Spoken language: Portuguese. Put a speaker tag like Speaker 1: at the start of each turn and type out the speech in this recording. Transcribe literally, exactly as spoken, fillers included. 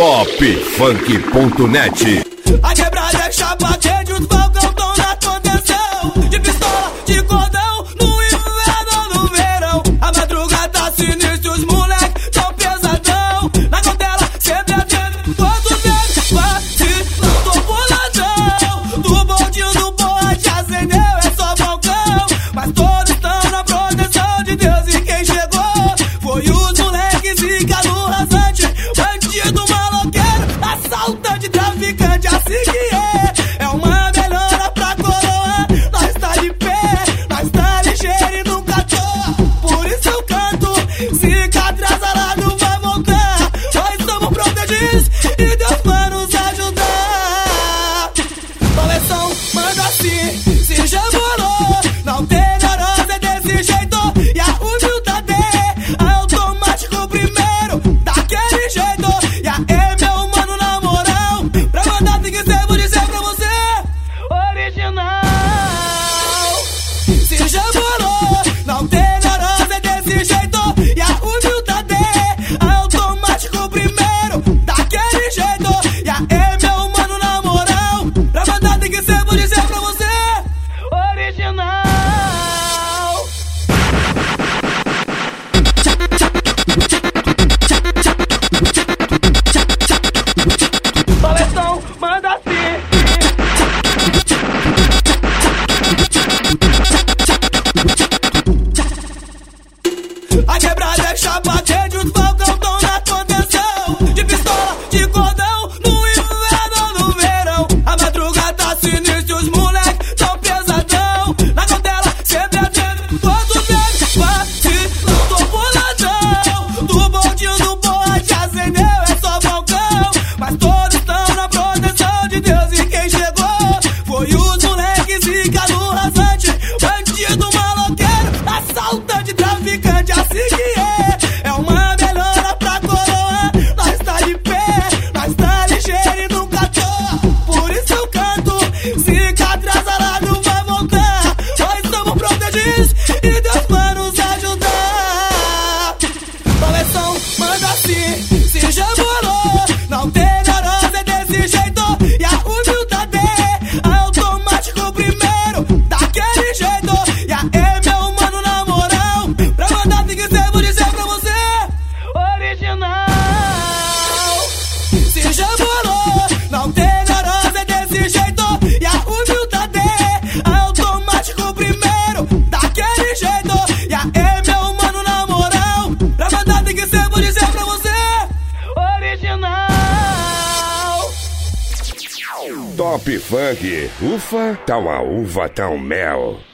Speaker 1: top funk ponto net.
Speaker 2: A quebrada é chapa quente, os balcão tão na contenção. De pistola, de cordão, no inverno, no verão. A madrugada tá sinistra, os moleque tão pesadão. Na cautela, sempre atento, todo medo vacilão. Tô boladão, do bondinho do porra já acendeu, é só balcão. Mas todos tão na proteção de Deus e quem chegou foi os moleques zica no rasante. Bandido, maloqueiro, assaltante, traficante, assim que é. É uma melhora pra coroa. Nós tá de pé, nós tá ligeiro e nunca tô. Por isso eu canto, zica atrasalado vai voltar. Nós somos protegidos e Deus vai nos ajudar. Coleção, manda assim, se já morou. Não tem neurose desse jeito. E a humildade é automático primeiro, daquele jeito. E a M é humano na moral. Pra mandar tem que ser, vou dizer pra você, original. Se já morou, não tem neurose desse jeito. E a humildade é automático primeiro, daquele jeito. E a M é humano na moral. Pra mandar tem que ser, vou dizer pra você, original. Coleção, manda assim. A quebrada é chapa quente, os balcão tão na contenção. De pistola, de cordão, no inverno, no verão. A madrugada tá sinistra, os moleque tão pesadão. Na cautela, sempre atento, todo medo vacilão. Tô boladão, do bondinho do porra já acendeu, é só balcão. Mas todos tão na proteção de Deus e quem chegou foi os moleques zica no rasante. Bandido, maloqueiro, assaltante, traficante, assim que é. É uma melhora pra coroa. Nós tá de pé, nós tá ligeiro e nunca tô. Por isso eu canto, zica atrasalado vai voltar. Nós somos protegidos e Deus vai nos ajudar. Coleção, manda assim, se já morou. Não tem neurose desse jeito. E a humildade é automático primeiro, daquele jeito. E a M é humano na moral. Pra mandar tem que ser, vou dizer pra você, original. Se já morou, não tem neurose desse jeito. E a humildade é automático primeiro, daquele jeito. E a M é humano na moral. Pra mandar tem que ser, vou dizer pra você, original.
Speaker 1: Top funk, ufa, tá uma uva, tá um mel.